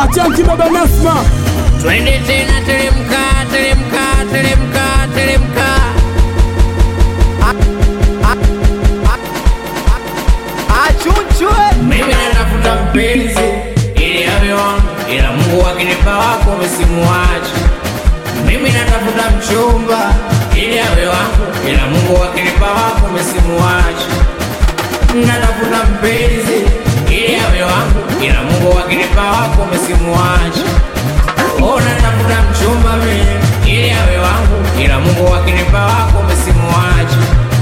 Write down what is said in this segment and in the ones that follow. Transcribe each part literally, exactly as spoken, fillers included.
Achanki baba Nasma. Twende tena teremka, teremka, teremka, teremka. Achunchwe. Mimi natafuta mpenzi ili awe wangu, ila Mungu akinipa wako msimuache. Mimi natafuta mchumba ili awe wangu, ila Mungu akinipa wako msimuache. Natafuta mpenzi ili awe wangu, ila Mungu akinipa wako msimuache. Oh, natafuta mchumba mimi ili awe wangu, ila Mungu akinipa wako msimuache.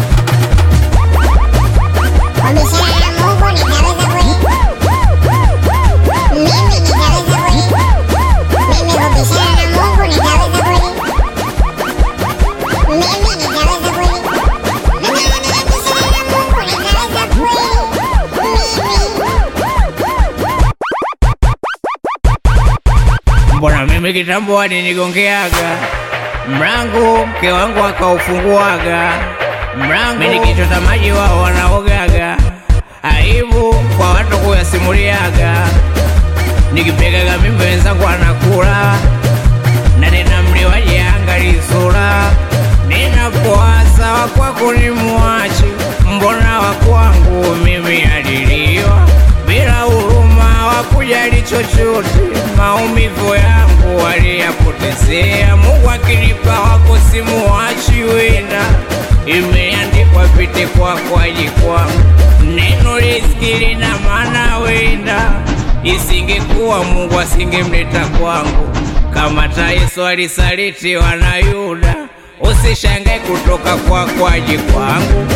Mbona mimi kitambo hadi nigongeaga mrango, mke wangu akaufunguaga mrango. Mimi nikichota maji wao wanaogaga, aibu kwa watu kuyasimuliaga. Nikipegaga mimi wenzangu anakula, na tena mliwaje angali sura. Ninapowaza wakwako ni muache, mbona wakwangu mimi aliliwa bila huruma, wakujali chochote. Maumivu yangu waliyapotezea, Mungu akinipa wako simuachi. Wenda imeandikwa pite kwako aje kwangu, neno riziki lina maana. Wenda isingekuwa Mungu asingemleta kwangu, kama Yesu alisalitiwa na Yuda. Usishangae kutoka kwako aje kwangu.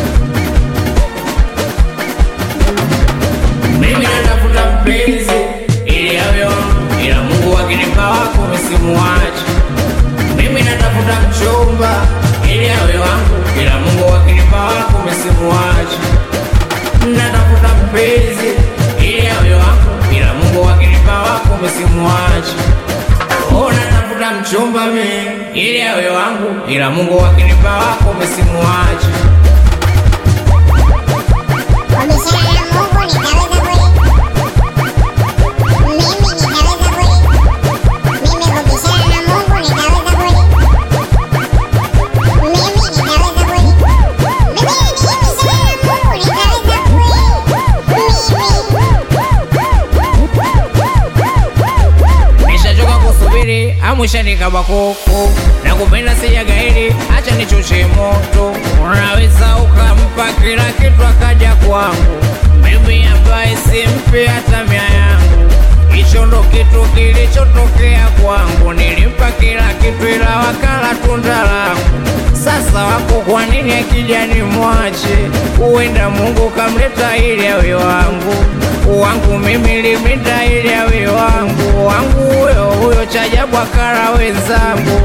Mimi natafuta mpenzi ili awe wangu, ila Mungu akinipa wako msimuache. Mimi natafuta mchumba ili awe wangu, ila Mungu akinipa wako msimuache. Natafuta mpenzi ili awe wangu, ila Mungu akinipa wako msimuache. Oh, natafuta mchumba mimi ili awe wangu, ila Mungu akinipa wako msimuache. Amusha nikaba koko na kupenda sijagairi, acha nichoche moto. Unaweza ukampa kila kitu akaja kwangu, mimi ambaye simpi hata mia yangu. Hicho ndo kitu kilichotokea kwangu, nilimpa kila kitu ila wakala tunda langu. Sasa wako kwa nini akija nimwache? Uenda Mungu kamleta ili awe wangu, wangu mimi limita ili awe wangu, wangu huyo huyo chajabu akara wenzangu.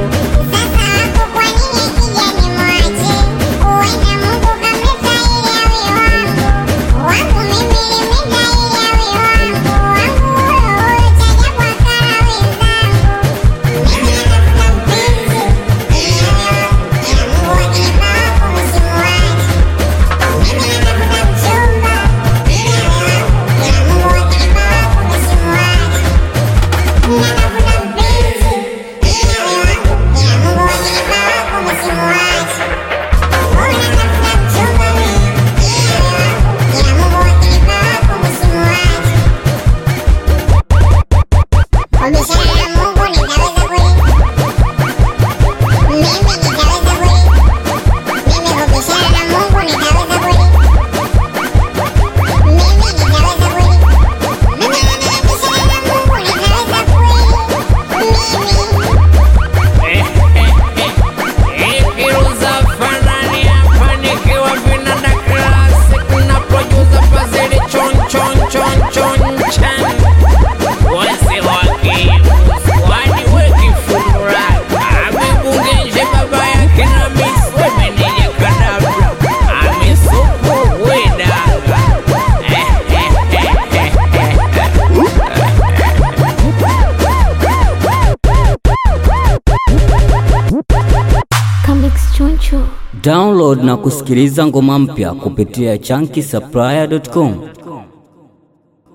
Download na kusikiliza ngoma mpya kupitia chunky supplier dot com.